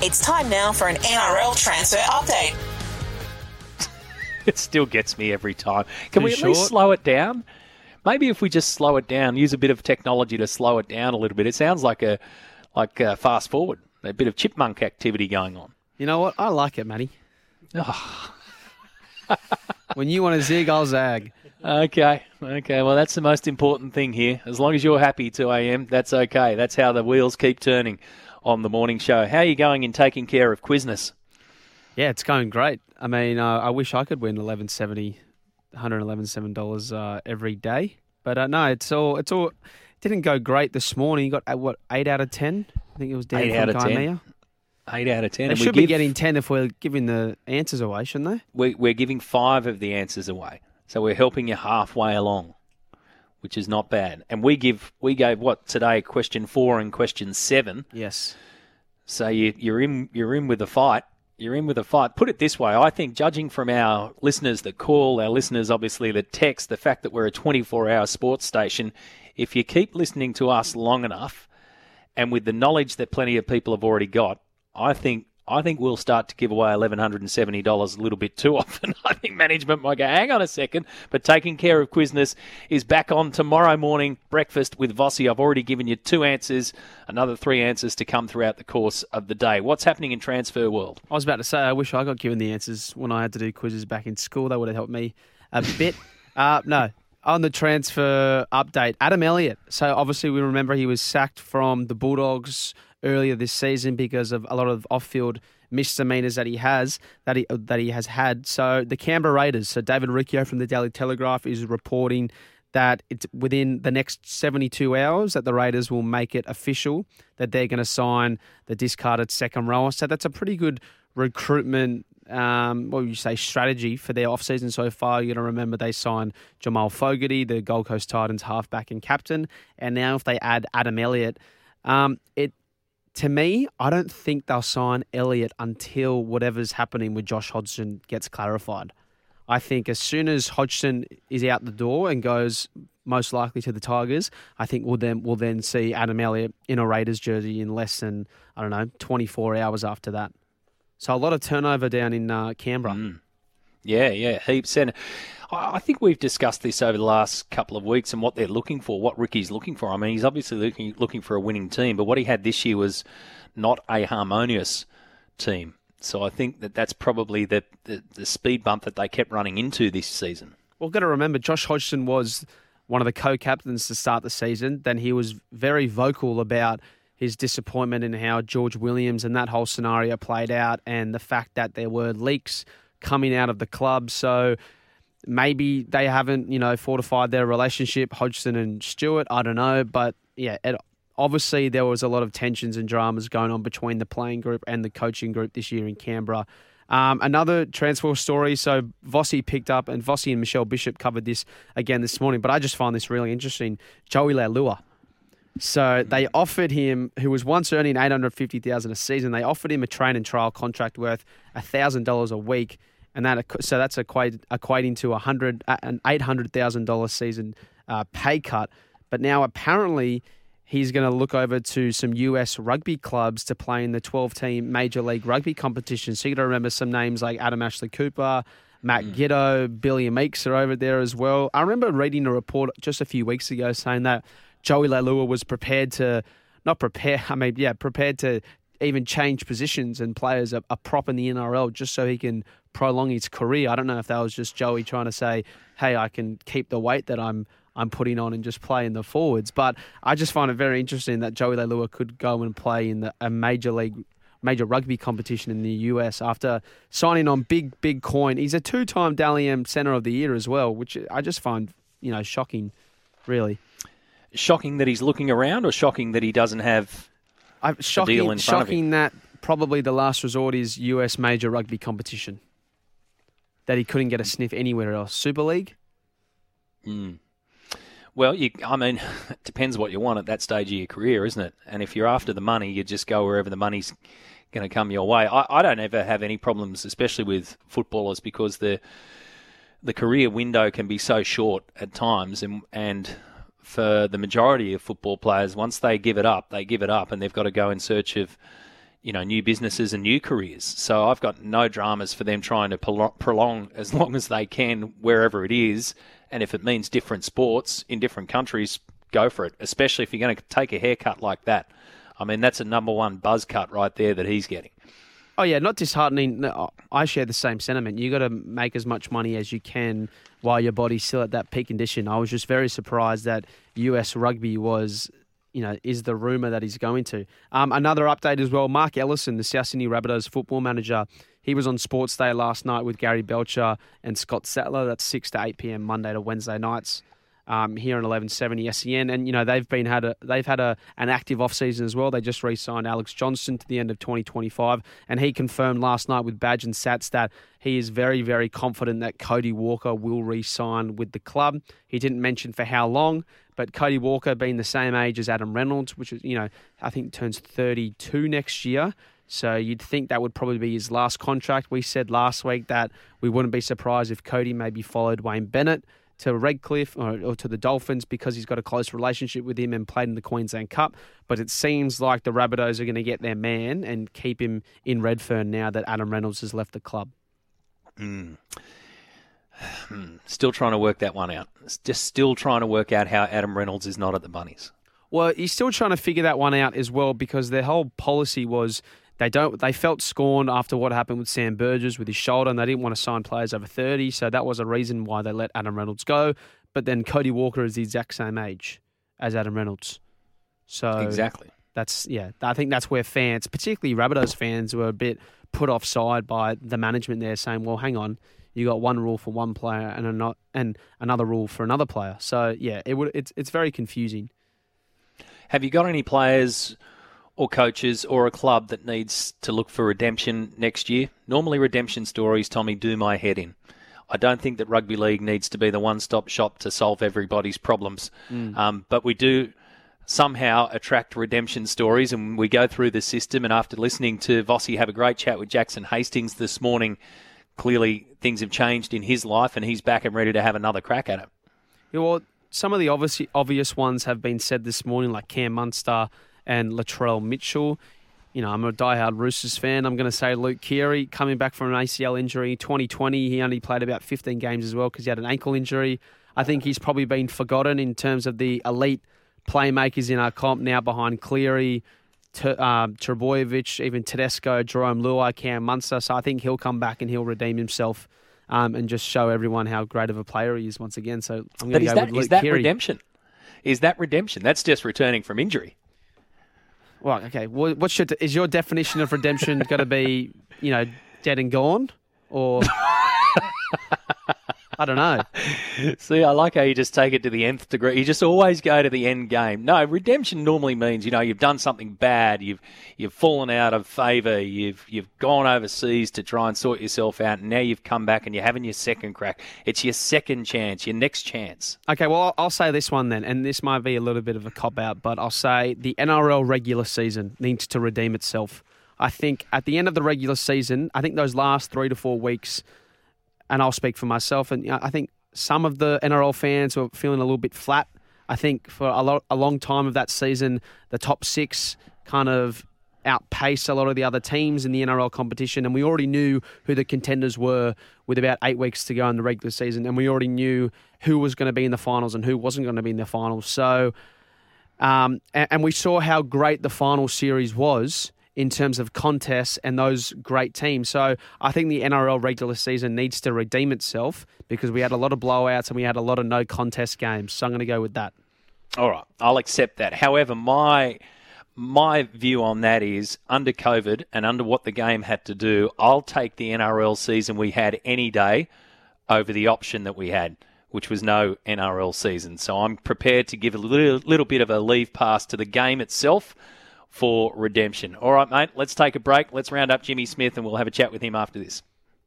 It's time now for an NRL transfer update. It still gets me every time. Can we at least short? slow it down? Maybe if we just slow it down, use a bit of technology to slow it down a little bit. It sounds like a fast forward, a bit of chipmunk activity going on. You know what? I like it, Matty. Oh. When you want to zig, I'll zag. Okay. Well, that's the most important thing here. As long as you're happy, 2am, that's okay. That's how the wheels keep turning on the morning show. How are you going in taking care of Quiznos? Yeah, it's going great. I mean, I wish I could win $111.7 every day, but no, it's all. It didn't go great this morning. You got 8 out of 10. I think it was Dan 8 out from of 10. Gaimea. 8 out of 10. They And should be getting 10 if we're giving the answers away, shouldn't they? We're giving 5 of the answers away, so we're helping you halfway along, which is not bad. And we gave what today? Question 4 and question 7. Yes. So you're in with the fight. You're in with a fight. Put it this way, I think, judging from our listeners that call, our listeners obviously that text, the fact that we're a 24-hour sports station, if you keep listening to us long enough, and with the knowledge that plenty of people have already got, I think we'll start to give away $1,170 a little bit too often. I think management might go, hang on a second, but taking care of Quiznos is back on tomorrow morning, breakfast with Vossi. I've already given you 2 answers, another 3 answers to come throughout the course of the day. What's happening in transfer world? I was about to say, I wish I got given the answers when I had to do quizzes back in school. That would have helped me a bit. No, on the transfer update, Adam Elliott. So obviously we remember he was sacked from the Bulldogs earlier this season because of a lot of off-field misdemeanors that he has had. So the Canberra Raiders, so David Riccio from the Daily Telegraph is reporting that it's within the next 72 hours that the Raiders will make it official that they're going to sign the discarded second rower. So that's a pretty good recruitment strategy for their off-season so far. You're going to remember they signed Jamal Fogarty, the Gold Coast Titans halfback and captain. And now if they add Adam Elliott, to me, I don't think they'll sign Elliott until whatever's happening with Josh Hodgson gets clarified. I think as soon as Hodgson is out the door and goes most likely to the Tigers, I think we'll then see Adam Elliott in a Raiders jersey in less than, 24 hours after that. So a lot of turnover down in Canberra. Yeah, heaps. And I think we've discussed this over the last couple of weeks and what they're looking for, what Ricky's looking for. I mean, he's obviously looking for a winning team, but what he had this year was not a harmonious team. So I think that's probably the speed bump that they kept running into this season. Well, got to remember, Josh Hodgson was one of the co-captains to start the season. Then he was very vocal about his disappointment in how George Williams and that whole scenario played out and the fact that there were leaks coming out of the club. So maybe they haven't, fortified their relationship, Hodgson and Stewart. I don't know. But, yeah, obviously there was a lot of tensions and dramas going on between the playing group and the coaching group this year in Canberra. Another transfer story. So Vossi picked up, and Vossi and Michelle Bishop covered this again this morning, but I just find this really interesting. Joey Leilua. So they offered him, who was once earning $850,000 a season, they offered him a train and trial contract worth $1,000 a week. And that's equating to an $800,000 season pay cut. But now apparently he's going to look over to some US rugby clubs to play in the 12-team Major League Rugby competition. So you got to remember some names like Adam Ashley Cooper, Matt Giddo, Billy Meeks are over there as well. I remember reading a report just a few weeks ago saying that Joey Leilua was prepared to even change positions and players a prop in the NRL just so he can prolong his career. I don't know if that was just Joey trying to say, hey, I can keep the weight that I'm putting on and just play in the forwards. But I just find it very interesting that Joey Leilua could go and play in a major rugby competition in the US after signing on big coin. He's a 2-time Dally M Centre of the Year as well, which I just find, shocking, really. Shocking that he's looking around, or shocking that he doesn't have a deal in front of him? Shocking that probably the last resort is US major rugby competition. That he couldn't get a sniff anywhere else. Super League? Well, it depends what you want at that stage of your career, isn't it? And if you're after the money, you just go wherever the money's going to come your way. I don't ever have any problems, especially with footballers, because the career window can be so short at times, and for the majority of football players, once they give it up, and they've got to go in search of new businesses and new careers. So I've got no dramas for them trying to prolong as long as they can wherever it is. And if it means different sports in different countries, go for it, especially if you're going to take a haircut like that. I mean, that's a number one buzz cut right there that he's getting. Oh, yeah, not disheartening. No, I share the same sentiment. You got to make as much money as you can while your body's still at that peak condition. I was just very surprised that US Rugby was, is the rumour that he's going to. Another update as well, Mark Ellison, the South Sydney Rabbitohs football manager, he was on Sports Day last night with Gary Belcher and Scott Sattler. That's 6 to 8 p.m. Monday to Wednesday nights. Here on 1170 SEN, and they've had an active off season as well. They just re-signed Alex Johnston to the end of 2025, and he confirmed last night with Badge and Sats that he is very, very confident that Cody Walker will re-sign with the club. He didn't mention for how long, but Cody Walker being the same age as Adam Reynolds, which is I think turns 32 next year. So you'd think that would probably be his last contract. We said last week that we wouldn't be surprised if Cody maybe followed Wayne Bennett to Redcliffe or to the Dolphins because he's got a close relationship with him and played in the Queensland Cup. But it seems like the Rabbitohs are going to get their man and keep him in Redfern now that Adam Reynolds has left the club. Still trying to work that one out. Just still trying to work out how Adam Reynolds is not at the Bunnies. Well, he's still trying to figure that one out as well because their whole policy was they felt scorned after what happened with Sam Burgess with his shoulder, and they didn't want to sign players over 30, so that was a reason why they let Adam Reynolds go. But then Cody Walker is the exact same age as Adam Reynolds. So exactly. I think that's where fans, particularly Rabbitohs fans, were a bit put offside by the management there saying, well, hang on, you got one rule for one player and another rule for another player. So, yeah, it's very confusing. Have you got any players or coaches or a club that needs to look for redemption next year? Normally redemption stories, Tommy, do my head in. I don't think that rugby league needs to be the one-stop shop to solve everybody's problems. But we do somehow attract redemption stories, and we go through the system. And after listening to Vossi have a great chat with Jackson Hastings this morning, clearly things have changed in his life and he's back and ready to have another crack at it. Yeah, well, some of the obvious ones have been said this morning, like Cam Munster and Latrell Mitchell. I'm a diehard Roosters fan. I'm going to say Luke Keary, coming back from an ACL injury. 2020, he only played about 15 games as well because he had an ankle injury. I think he's probably been forgotten in terms of the elite playmakers in our comp now behind Cleary, Trbojevic, even Tedesco, Jerome Luai, Cam Munster. So I think he'll come back and he'll redeem himself and just show everyone how great of a player he is once again. So I'm going to go with Luke Keary. Redemption? Is that redemption? That's just returning from injury. Well, okay. Is your definition of redemption going to be, dead and gone? Or I don't know. See, I like how you just take it to the nth degree. You just always go to the end game. No, redemption normally means, you've done something bad, you've fallen out of favour, you've gone overseas to try and sort yourself out, and now you've come back and you're having your second crack. It's your second chance, your next chance. Okay, well, I'll say this one then, and this might be a little bit of a cop-out, but I'll say the NRL regular season needs to redeem itself. I think at the end of the regular season, I think those last 3 to 4 weeks, and I'll speak for myself, and I think some of the NRL fans were feeling a little bit flat. I think for a long time of that season, the top 6 kind of outpaced a lot of the other teams in the NRL competition, and we already knew who the contenders were with about 8 weeks to go in the regular season, and we already knew who was going to be in the finals and who wasn't going to be in the finals. So, and we saw how great the final series was in terms of contests and those great teams. So I think the NRL regular season needs to redeem itself because we had a lot of blowouts and we had a lot of no contest games. So I'm going to go with that. All right, I'll accept that. However, my view on that is under COVID and under what the game had to do, I'll take the NRL season we had any day over the option that we had, which was no NRL season. So I'm prepared to give a little bit of a leave pass to the game itself for redemption. All right, mate, let's take a break. Let's round up Jimmy Smith and we'll have a chat with him after this.